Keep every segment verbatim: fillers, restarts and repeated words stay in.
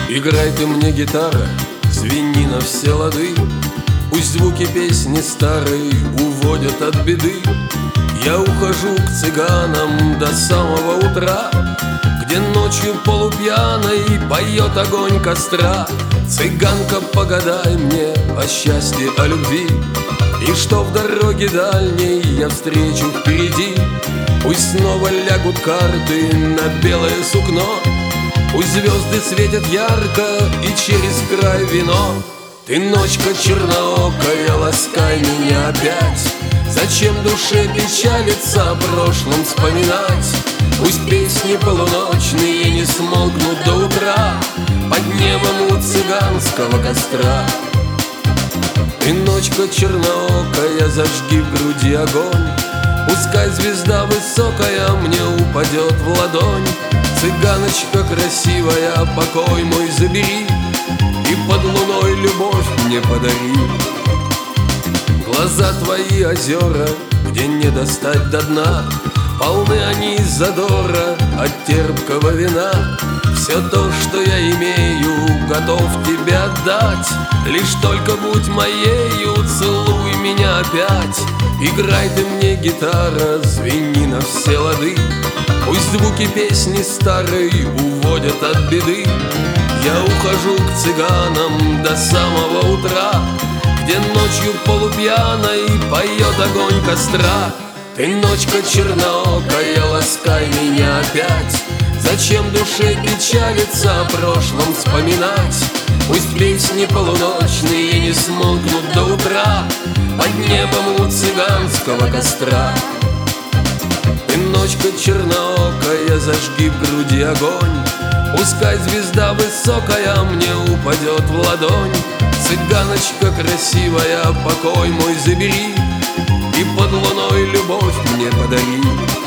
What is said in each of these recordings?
Играй ты мне, гитара, звени на все лады. Пусть звуки песни старой уводят от беды. Я ухожу к цыганам до самого утра, где ночью полупьяной поет огонь костра. Цыганка, погадай мне о счастье, о любви, и что в дороге дальней я встречу впереди. Пусть снова лягут карты на белое сукно, пусть звезды светят ярко и через край вино. Ты, ночка черноокая, ласкай меня опять. Зачем душе печалиться, о прошлом вспоминать? Пусть песни полуночные не смолкнут до утра под небом у цыганского костра. Ты, ночка черноокая, зажги в груди огонь. Пускай звезда высокая мне упадет в ладонь. Цыганочка красивая, покой мой забери и под луной любовь мне подари. Глаза твои озера, где не достать до дна, полны они задора от терпкого вина. Все то, что я имею, готов тебе отдать. Лишь только будь моею, целуй меня опять. Играй ты мне, гитара, звени на все лады. Пусть звуки песни старой уводят от беды. Я ухожу к цыганам до самого утра, где ночью полупьяной поет огонь костра. Ты, ночка черноокая, ласкай меня опять. Зачем душе печалиться, о прошлом вспоминать? Пусть песни полуночные не смолкнут до утра под небом у цыганского костра. Ты, ночка черноокая, зажги в груди огонь. Пускай звезда высокая мне упадет в ладонь. Цыганочка красивая, покой мой забери и под луной любовь мне подари.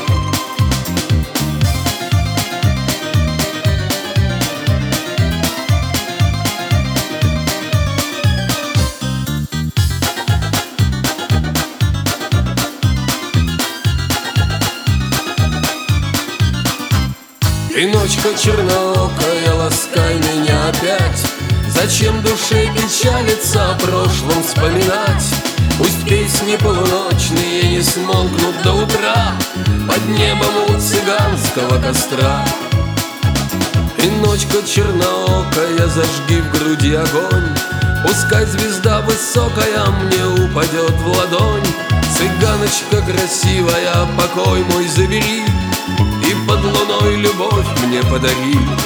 Ты, ночка черноокая, ласкай меня опять. Зачем душе печалиться, о прошлом вспоминать? Пусть песни полуночные не смолкнут до утра под небом у цыганского костра. Ты, ночка черноокая, зажги в груди огонь. Пускай звезда высокая мне упадет в ладонь. Цыганочка красивая, покой мой забери и под луной любовь мне подари.